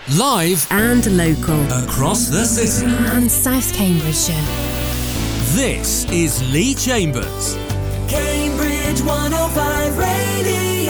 Live and local across the city and South Cambridgeshire. This is Lee Chambers. Cambridge 105 Radio.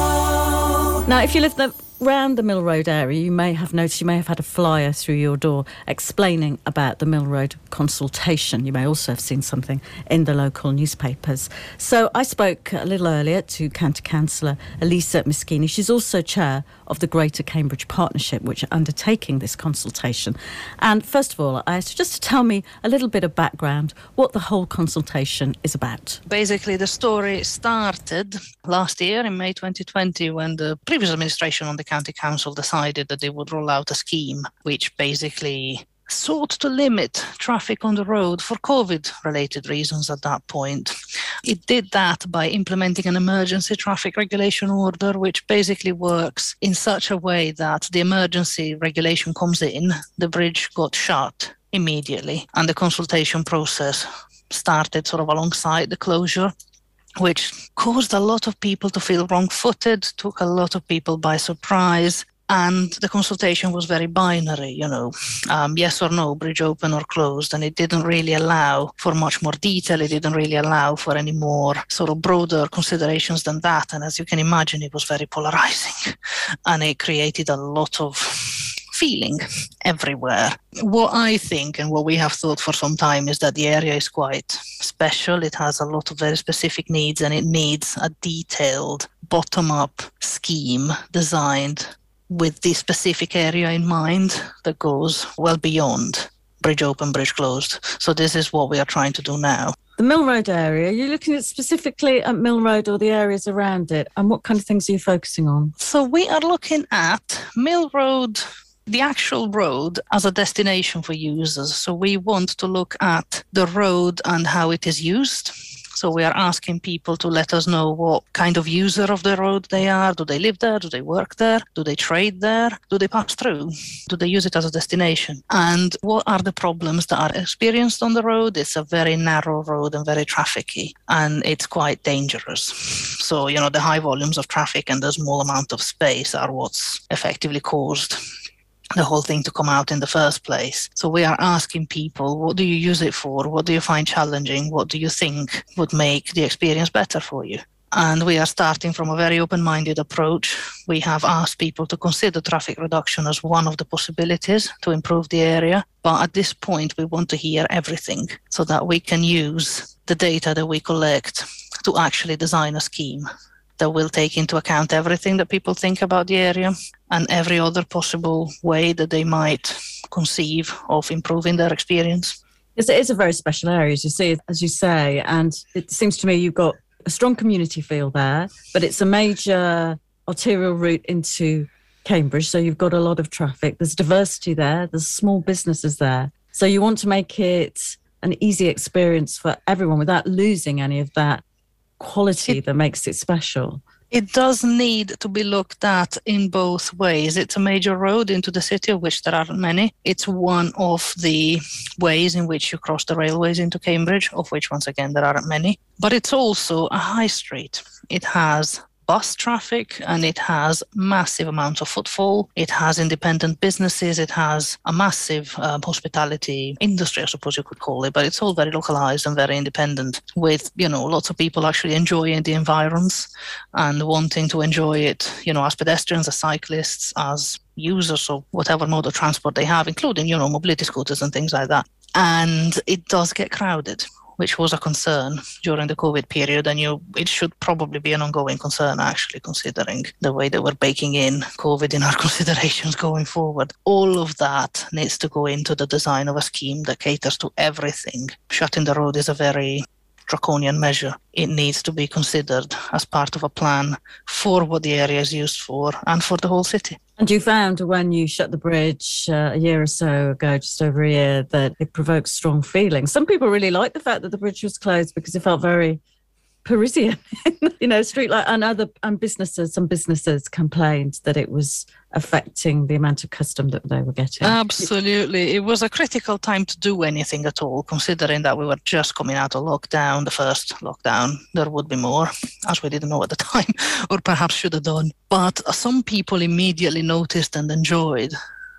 Now, if you live around the Mill Road area, you may have noticed, you may have had a flyer through your door explaining about the Mill Road consultation. You may also have seen something in the local newspapers. So I spoke a little earlier to County Councillor Elisa Miskini. She's also chair of the Greater Cambridge Partnership, which are undertaking this consultation. And first of all, I asked her just to tell me a little bit of background, what the whole consultation is about. Basically, the story started last year in May 2020 when the previous administration on the County Council decided that they would roll out a scheme which basically sought to limit traffic on the road for COVID-related reasons at that point. It did that by implementing an emergency traffic regulation order, which basically works in such a way that the emergency regulation comes in, the bridge got shut immediately, and the consultation process started sort of alongside the closure, which caused a lot of people to feel wrong-footed, took a lot of people by surprise. And the consultation was very binary, yes or no, bridge open or closed. And it didn't really allow for much more detail. It didn't really allow for any more sort of broader considerations than that. And as you can imagine, it was very polarizing. And it created a lot of feeling everywhere. What I think and what we have thought for some time is that the area is quite special. It has a lot of very specific needs, and it needs a detailed bottom-up scheme designed with the specific area in mind that goes well beyond bridge open, bridge closed. So this is what we are trying to do now. The Mill Road area, are you looking at specifically at Mill Road or the areas around it? And what kind of things are you focusing on? So we are looking at Mill Road, the actual road, as a destination for users. So we want to look at the road and how it is used. So we are asking people to let us know what kind of user of the road they are. Do they live there? Do they work there? Do they trade there? Do they pass through? Do they use it as a destination? And what are the problems that are experienced on the road? It's a very narrow road and very trafficy, and it's quite dangerous. So, the high volumes of traffic and the small amount of space are what's effectively caused the whole thing to come out in the first place. So we are asking people, what do you use it for? What do you find challenging? What do you think would make the experience better for you? And we are starting from a very open-minded approach. We have asked people to consider traffic reduction as one of the possibilities to improve the area. But at this point, we want to hear everything so that we can use the data that we collect to actually design a scheme that will take into account everything that people think about the area and every other possible way that they might conceive of improving their experience. Yes, it is a very special area, as you say, and it seems to me you've got a strong community feel there, but it's a major arterial route into Cambridge, so you've got a lot of traffic. There's diversity there, there's small businesses there. So you want to make it an easy experience for everyone without losing any of that quality that makes it special. It does need to be looked at in both ways. It's a major road into the city, of which there aren't many. It's one of the ways in which you cross the railways into Cambridge, of which, once again, there aren't many. But it's also a high street. It has bus traffic and it has massive amounts of footfall. It has independent businesses. It has a massive hospitality industry, I suppose you could call it, but it's all very localized and very independent with, lots of people actually enjoying the environs and wanting to enjoy it, as pedestrians, as cyclists, as users of whatever mode of transport they have, including, mobility scooters and things like that. And it does get crowded, which was a concern during the COVID period, and it should probably be an ongoing concern, actually, considering the way that we're baking in COVID in our considerations going forward. All of that needs to go into the design of a scheme that caters to everything. Shutting the road is a very draconian measure. It needs to be considered as part of a plan for what the area is used for and for the whole city. And you found when you shut the bridge a year or so ago, just over a year, that it provoked strong feelings. Some people really liked the fact that the bridge was closed because it felt very Parisian, street light, and some businesses complained that it was affecting the amount of custom that they were getting. Absolutely. It was a critical time to do anything at all, considering that we were just coming out of lockdown, the first lockdown. There would be more, as we didn't know at the time, or perhaps should have done. But some people immediately noticed and enjoyed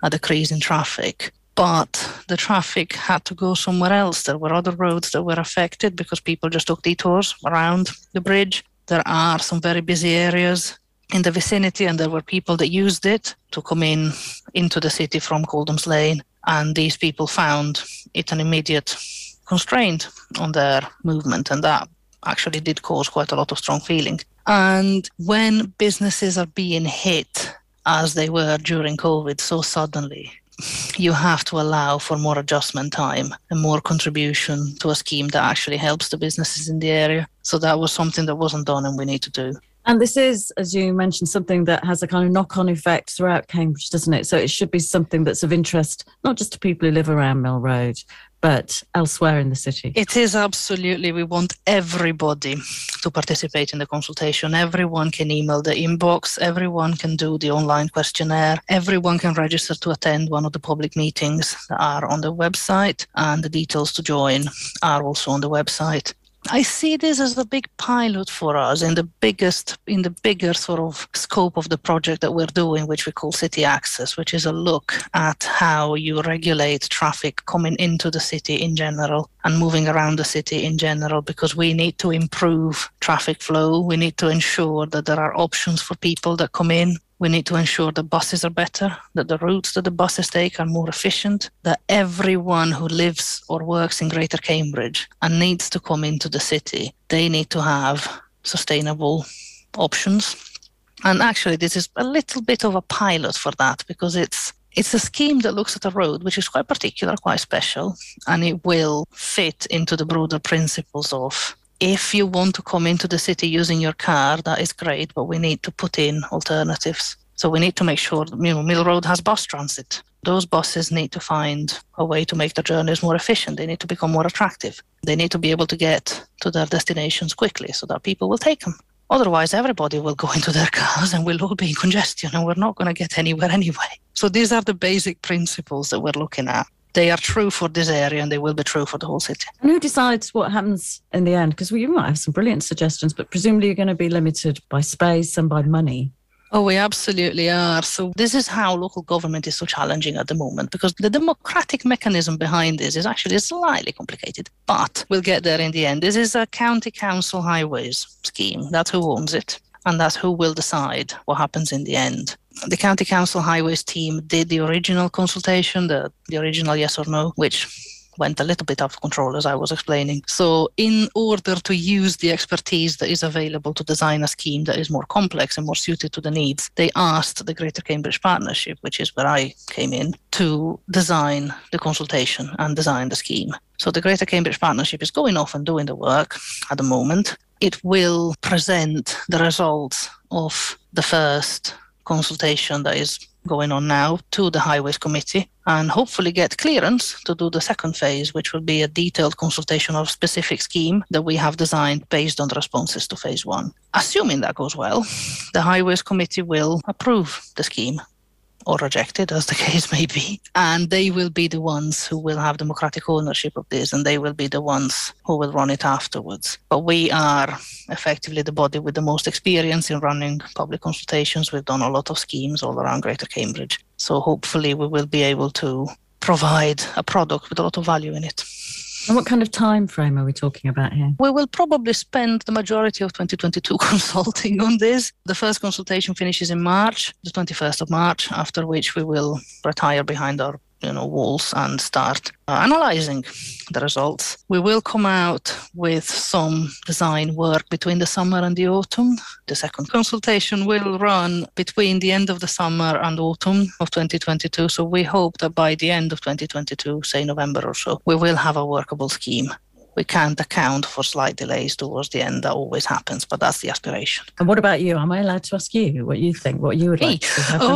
a decrease in traffic. But the traffic had to go somewhere else. There were other roads that were affected because people just took detours around the bridge. There are some very busy areas in the vicinity, and there were people that used it to come into the city from Coldham's Lane. And these people found it an immediate constraint on their movement, and that actually did cause quite a lot of strong feeling. And when businesses are being hit, as they were during COVID so suddenly, you have to allow for more adjustment time and more contribution to a scheme that actually helps the businesses in the area. So that was something that wasn't done and we need to do. And this is, as you mentioned, something that has a kind of knock-on effect throughout Cambridge, doesn't it? So it should be something that's of interest, not just to people who live around Mill Road, but elsewhere in the city. It is absolutely. We want everybody to participate in the consultation. Everyone can email the inbox. Everyone can do the online questionnaire. Everyone can register to attend one of the public meetings that are on the website, and the details to join are also on the website. I see this as the big pilot for us in the bigger sort of scope of the project that we're doing, which we call City Access, which is a look at how you regulate traffic coming into the city in general and moving around the city in general, because we need to improve traffic flow. We need to ensure that there are options for people that come in. We need to ensure the buses are better, that the routes that the buses take are more efficient, that everyone who lives or works in Greater Cambridge and needs to come into the city, they need to have sustainable options. And actually, this is a little bit of a pilot for that, because it's a scheme that looks at a road which is quite particular, quite special, and it will fit into the broader principles of, if you want to come into the city using your car, that is great, but we need to put in alternatives. So we need to make sure that, Mill Road has bus transit. Those buses need to find a way to make their journeys more efficient. They need to become more attractive. They need to be able to get to their destinations quickly so that people will take them. Otherwise, everybody will go into their cars and we'll all be in congestion and we're not going to get anywhere anyway. So these are the basic principles that we're looking at. They are true for this area and they will be true for the whole city. And who decides what happens in the end? Because you might have some brilliant suggestions, but presumably you're going to be limited by space and by money. Oh, we absolutely are. So this is how local government is so challenging at the moment, because the democratic mechanism behind this is actually slightly complicated, but we'll get there in the end. This is a county council highways scheme. That's who owns it, and that's who will decide what happens in the end. The County Council Highways team did the original consultation, the original yes or no, which went a little bit out of control, as I was explaining. So in order to use the expertise that is available to design a scheme that is more complex and more suited to the needs, they asked the Greater Cambridge Partnership, which is where I came in, to design the consultation and design the scheme. So the Greater Cambridge Partnership is going off and doing the work at the moment. It will present the results of the first consultation that is going on now to the Highways Committee and hopefully get clearance to do the second phase, which will be a detailed consultation of specific scheme that we have designed based on the responses to phase one. Assuming that goes well, the Highways Committee will approve the scheme or reject it, as the case may be. And they will be the ones who will have democratic ownership of this, and they will be the ones who will run it afterwards. But we are effectively the body with the most experience in running public consultations. We've done a lot of schemes all around Greater Cambridge. So hopefully we will be able to provide a product with a lot of value in it. And what kind of time frame are we talking about here? We will probably spend the majority of 2022 consulting on this. The first consultation finishes in March, the 21st of March, after which we will retire behind our walls and start analysing the results. We will come out with some design work between the summer and the autumn. The second consultation will run between the end of the summer and autumn of 2022. So we hope that by the end of 2022, say November or so, we will have a workable scheme. We can't account for slight delays towards the end. That always happens, but that's the aspiration. And what about you? Am I allowed to ask you what you think, what you would like to happen?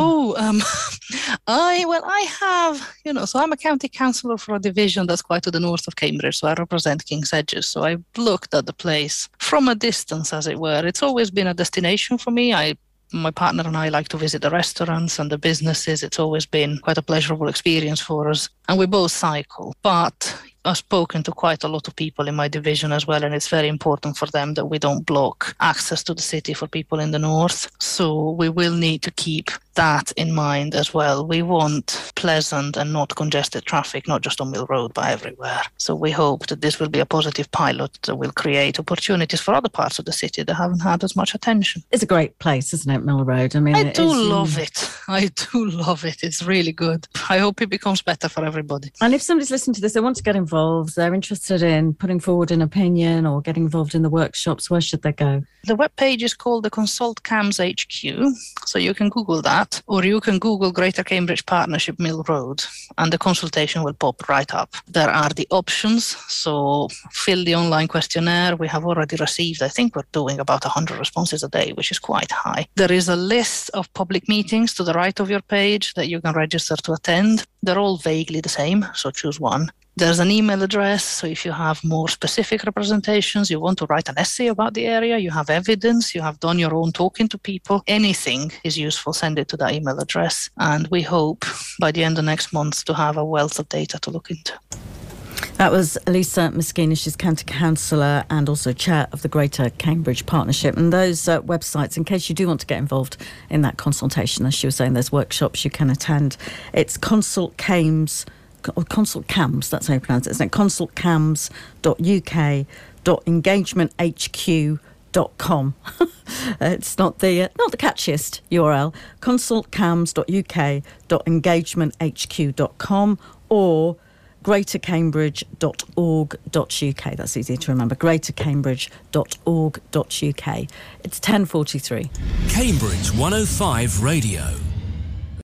I have, so I'm a county councillor for a division that's quite to the north of Cambridge, so I represent King's Edges. So I've looked at the place from a distance, as it were. It's always been a destination for me. My partner and I like to visit the restaurants and the businesses. It's always been quite a pleasurable experience for us. And we both cycle. But I've spoken to quite a lot of people in my division as well, and it's very important for them that we don't block access to the city for people in the north. So we will need to keep that in mind as well. We want pleasant and not congested traffic, not just on Mill Road, but everywhere. So we hope that this will be a positive pilot that will create opportunities for other parts of the city that haven't had as much attention. It's a great place, isn't it, Mill Road? I mean, I do love it. I do love it. It's really good. I hope it becomes better for everybody. And if somebody's listening to this, they want to get involved, they're interested in putting forward an opinion or getting involved in the workshops, where should they go? The webpage is called the Consult CAMS HQ, so you can Google that, or you can Google Greater Cambridge Partnership Mill Road, and the consultation will pop right up. There are the options, so fill the online questionnaire. We have already received, I think we're doing about 100 responses a day, which is quite high. There is a list of public meetings to the right of your page that you can register to attend. They're all vaguely the same, so choose one. There's an email address, so if you have more specific representations, you want to write an essay about the area, you have evidence, you have done your own talking to people, anything is useful, send it to that email address. And we hope by the end of next month to have a wealth of data to look into. That was Elisa Moschini. She's County Councillor and also Chair of the Greater Cambridge Partnership. And those websites, in case you do want to get involved in that consultation, as she was saying, there's workshops you can attend. It's Consult CAMS, that's how you pronounce it, isn't it? consultcams.uk.engagementhq.com. It's not the catchiest URL. consultcams.uk.engagementhq.com or greatercambridge.org.uk. That's easy to remember. greatercambridge.org.uk. It's 10:43. Cambridge 105 Radio.